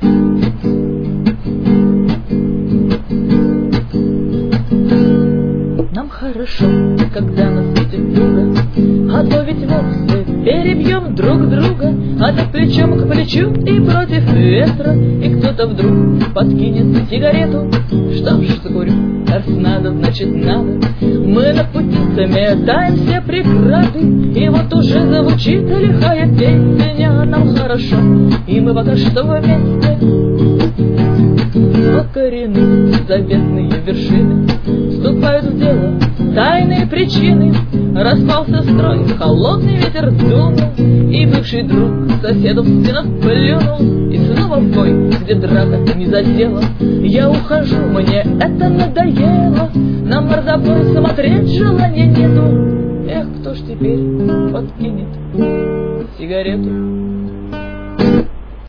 Нам хорошо, когда нас видит друга, а то ведь вовсе перебьем друг друга, а так плечом к плечу и против ветра. И кто-то вдруг подкинет сигарету. Что ж, закурю, раз надо, значит надо. Мы на пути заметаем все преграды, и вот уже звучит лихая песня. Нам хорошо, и мы пока что вместе. Покорены заветные вершины, вступают в дело тайные причины. Распался строй, холодный ветер дунул, и бывший друг соседу в спину плюнул. И снова в бой, где драка не задела. Я ухожу, мне это надоело. На мордобой смотреть желания нету. Эх, кто ж теперь подкинет сигарету?